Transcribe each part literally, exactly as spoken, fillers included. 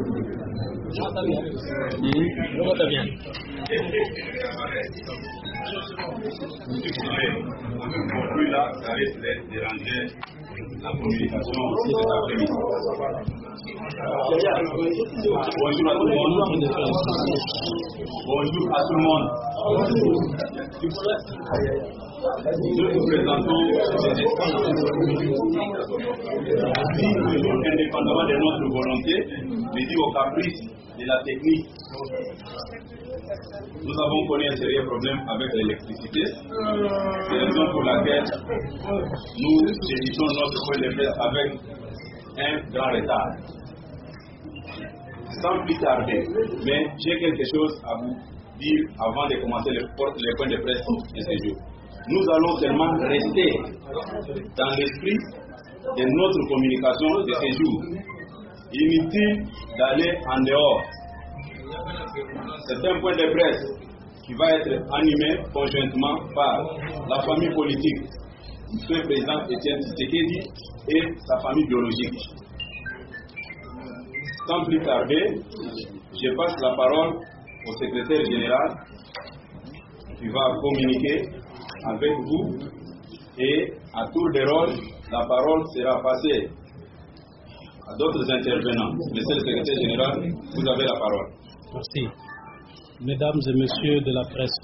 bien. Plus là, ça risque de déranger la communication aussi de l'après-midi. Bonjour à tout le monde. Bonjour à tout le monde. Nous vous présentons des espaces toujours indépendamment de notre volonté, mais dit au caprice de la technique. Nous avons connu un sérieux problème avec l'électricité. C'est la raison pour laquelle nous débutons notre point de presse avec un grand retard. Sans plus tarder, mais j'ai quelque chose à vous dire avant de commencer le, le point de presse de ce jour. Nous allons seulement rester dans l'esprit de notre communication de ce jour. Inutile d'aller en dehors. C'est un point de presse qui va être animé conjointement par la famille politique du président Étienne Tshisekedi et sa famille biologique. Sans plus tarder, je passe la parole au secrétaire général qui va communiquer avec vous et à tour de rôle, la parole sera passée à d'autres intervenants. Monsieur le secrétaire général, vous avez la parole. Merci. Mesdames et messieurs de la presse,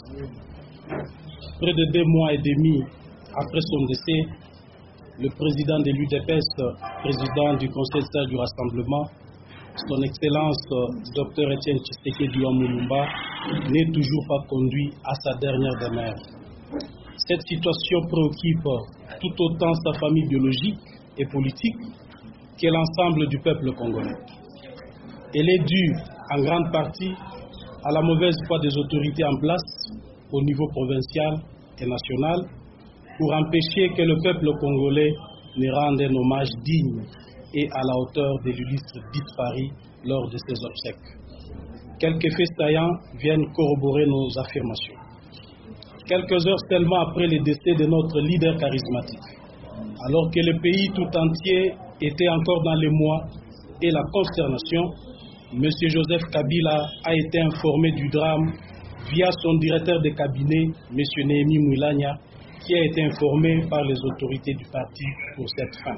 près de deux mois et demi après son décès, le président de l'U D P S, président du Conseil d'État du Rassemblement, son Excellence Dr Étienne Tshisekedi Mulumba, n'est toujours pas conduit à sa dernière demeure. Cette situation préoccupe tout autant sa famille biologique et politique que l'ensemble du peuple congolais. Elle est due en grande partie à la mauvaise foi des autorités en place au niveau provincial et national pour empêcher que le peuple congolais ne rende un hommage digne et à la hauteur de l'illustre disparu lors de ses obsèques. Quelques faits saillants viennent corroborer nos affirmations. Quelques heures seulement après le décès de notre leader charismatique, alors que le pays tout entier était encore dans l'émoi et la consternation, M. Joseph Kabila a été informé du drame via son directeur de cabinet, M. Néhémie Mouilagna, qui a été informé par les autorités du parti pour cette fin.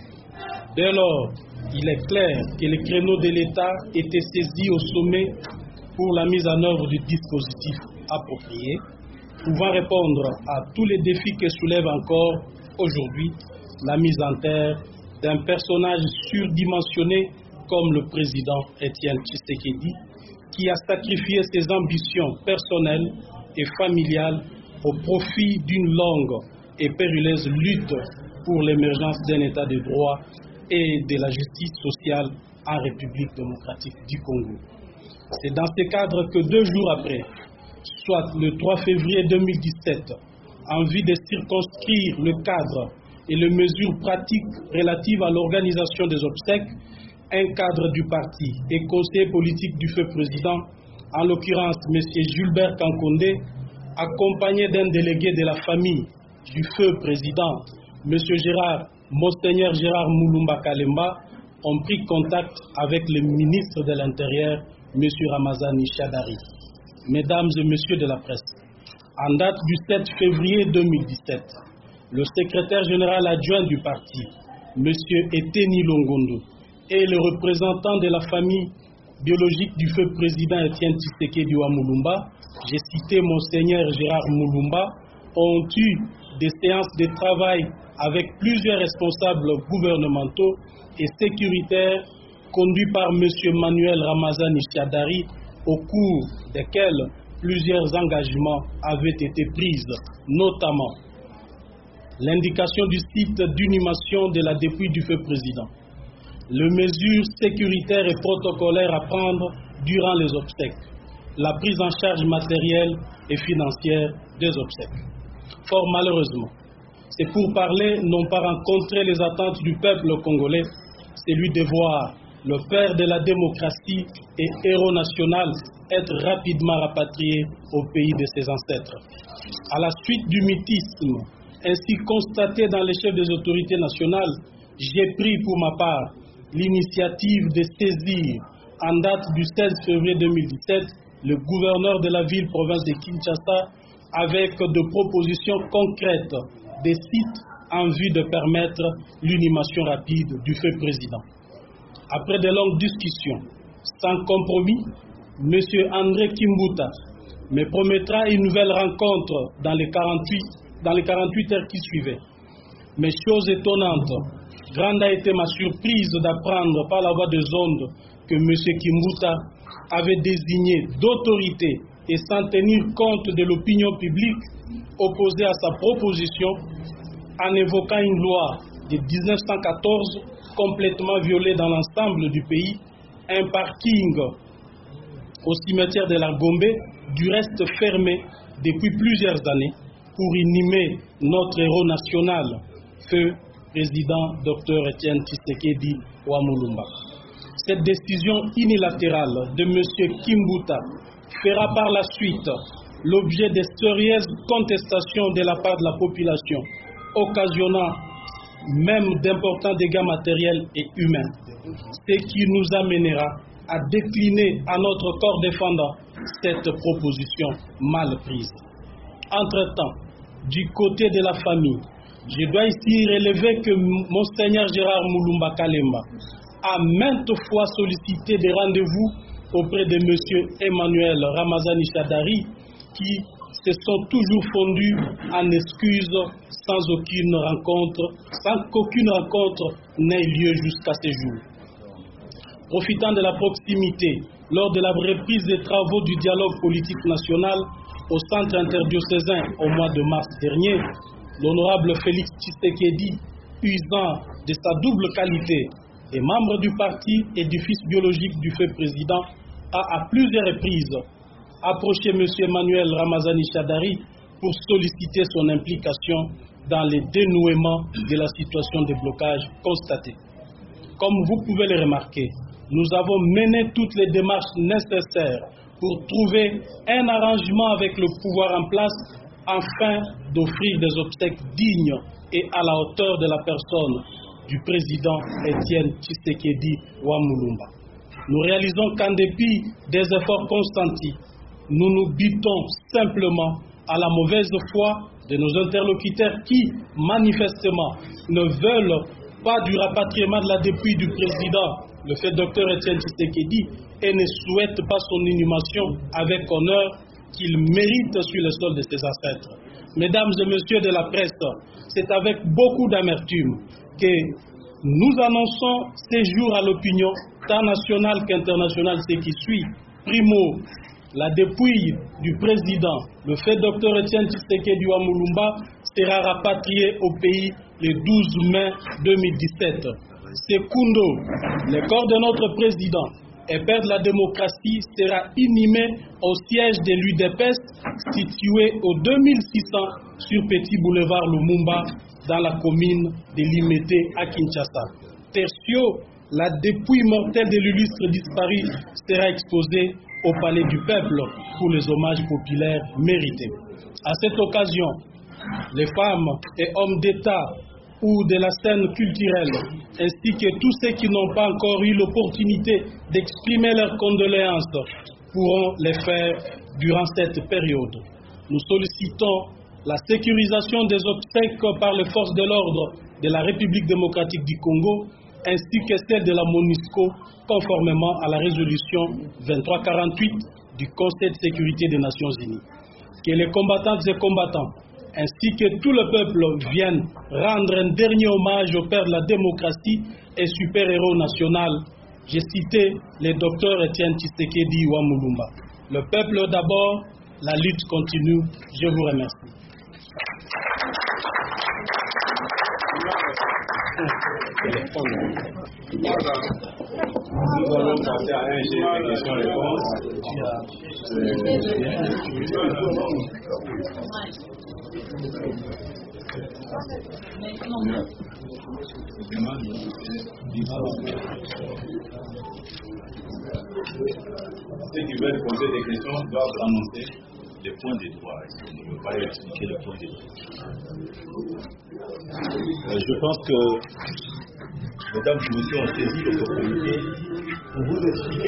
Dès lors, il est clair que les créneaux de l'État étaient saisis au sommet pour la mise en œuvre du dispositif approprié, pouvant répondre à tous les défis que soulève encore aujourd'hui la mise en terre d'un personnage surdimensionné comme le président Étienne Tshisekedi, qui a sacrifié ses ambitions personnelles et familiales au profit d'une longue et périlleuse lutte pour l'émergence d'un état de droit et de la justice sociale en République démocratique du Congo. C'est dans ce cadre que deux jours après, soit le trois février deux mille dix-sept, en vue de circonscrire le cadre et les mesures pratiques relatives à l'organisation des obsèques, un cadre du parti et conseiller politique du feu président, en l'occurrence M. Gilbert Kankonde, accompagné d'un délégué de la famille du feu président, M. Gérard, Monseigneur Gérard Mulumba Kalemba, ont pris contact avec le ministre de l'Intérieur, M. Ramazani Shadari. Mesdames et messieurs de la presse, en date du sept février deux mille dix-sept, le secrétaire général adjoint du parti, M. Eteni Longondo, et le représentant de la famille biologique du feu président Étienne Tshisekedi Mulumba, j'ai cité Monseigneur Gérard Mulumba, ont eu des séances de travail avec plusieurs responsables gouvernementaux et sécuritaires conduits par M. Manuel Ramazani Shadari, au cours desquels plusieurs engagements avaient été pris, notamment l'indication du site d'inhumation de la dépouille du feu président, les mesures sécuritaires et protocolaires à prendre durant les obsèques, la prise en charge matérielle et financière des obsèques. Fort malheureusement, c'est pour parler, non pas rencontrer les attentes du peuple congolais, celui de voir le père de la démocratie et héros national être rapidement rapatrié au pays de ses ancêtres. À la suite du mutisme ainsi constaté dans les chefs des autorités nationales, j'ai pris pour ma part l'initiative de saisir en date du seize février deux mille dix-sept, le gouverneur de la ville-province de Kinshasa avec de propositions concrètes des sites en vue de permettre l'inhumation rapide du feu président. Après de longues discussions, sans compromis, M. André Kimbuta me promettra une nouvelle rencontre dans les quarante-huit, dans les quarante-huit heures qui suivaient. Mais chose étonnante, grande a été ma surprise d'apprendre par la voix des ondes que M. Kimbuta avait désigné d'autorité et sans tenir compte de l'opinion publique opposée à sa proposition, en évoquant une loi de mille neuf cent quatorze complètement violée dans l'ensemble du pays, un parking au cimetière de la Gombe, du reste fermé depuis plusieurs années, pour inhumer notre héros national, feu président Docteur Etienne Tshisekedi Wamulumba. Cette décision unilatérale de M. Kimbuta fera par la suite l'objet de sérieuses contestations de la part de la population, occasionnant même d'importants dégâts matériels et humains, ce qui nous amènera à décliner à notre corps défendant cette proposition mal prise. Entre-temps, du côté de la famille, je dois ici relever que Monseigneur Gérard Mulumba Kalemba a maintes fois sollicité des rendez-vous auprès de M. Emmanuel Ramazani Shadari, qui se sont toujours fondus en excuses sans aucune rencontre, sans qu'aucune rencontre n'ait lieu jusqu'à ce jour. Profitant de la proximité, lors de la reprise des travaux du dialogue politique national au centre interdiocésain au mois de mars dernier, l'honorable Félix Tshisekedi, usant de sa double qualité des membres du parti et du fils biologique du feu président, a à plusieurs reprises approché M. Emmanuel Ramazani Shadari pour solliciter son implication dans le dénouement de la situation de blocage constatée. Comme vous pouvez le remarquer, nous avons mené toutes les démarches nécessaires pour trouver un arrangement avec le pouvoir en place afin d'offrir des obsèques dignes et à la hauteur de la personne du président Etienne Tshisekedi Wamulumba. Nous réalisons qu'en dépit des efforts consentis, nous nous butons simplement à la mauvaise foi de nos interlocuteurs qui, manifestement, ne veulent pas du rapatriement de la dépouille du président, le fait docteur Etienne Tshisekedi, et ne souhaitent pas son inhumation avec honneur qu'il mérite sur le sol de ses ancêtres. Mesdames et messieurs de la presse, c'est avec beaucoup d'amertume que nous annonçons ces jours à l'opinion, tant nationale qu'internationale, ce qui suit. Primo, la dépouille du président, le fait docteur Etienne Tshisekedi Wamulumba, sera rapatrié au pays le douze mai deux mille dix-sept. Secundo, le corps de notre président et père de la démocratie sera inhumé au siège de l'U D P E S situé au deux mille six cents sur Petit Boulevard Lumumba dans la commune de Limete à Kinshasa. Tertio, la dépouille mortelle de l'illustre disparu sera exposée au Palais du Peuple pour les hommages populaires mérités. À cette occasion, les femmes et hommes d'État ou de la scène culturelle, ainsi que tous ceux qui n'ont pas encore eu l'opportunité d'exprimer leurs condoléances, pourront les faire durant cette période. Nous sollicitons la sécurisation des obsèques par les forces de l'ordre de la République démocratique du Congo, ainsi que celle de la MONUSCO, conformément à la résolution vingt-trois quarante-huit du Conseil de sécurité des Nations Unies. Que les combattantes et combattants, ainsi que tout le peuple, viennent rendre un dernier hommage au père de la démocratie et super-héros national. J'ai cité le docteur Etienne Tshisekedi Wamulumba. Le peuple d'abord, la lutte continue. Je vous remercie. Nous allons passer à un jeu de questions-réponses. Ceux qui veulent poser des questions doivent annoncer les points de droit. Est-ce qu'on ne peut pas expliquer les points de droit? euh, Je pense que, mesdames et messieurs, ont saisi l'opportunité pour vous expliquer